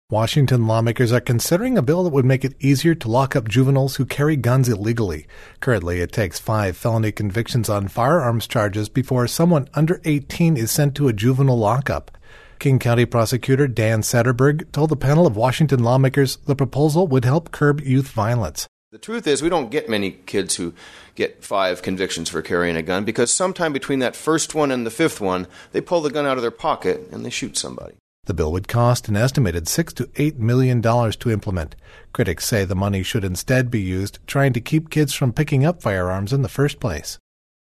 Washington lawmakers are considering a bill that would make it easier to lock up juveniles who carry guns illegally. Currently, it takes 5 felony convictions on firearms charges before someone under 18 is sent to a juvenile lockup. King County Prosecutor Dan Satterberg told the panel of Washington lawmakers the proposal would help curb youth violence. The truth is, we don't get many kids who get 5 convictions for carrying a gun because sometime between that first one and the 5th one, they pull the gun out of their pocket and they shoot somebody. The bill would cost an estimated $6 to $8 million to implement. Critics say the money should instead be used trying to keep kids from picking up firearms in the first place.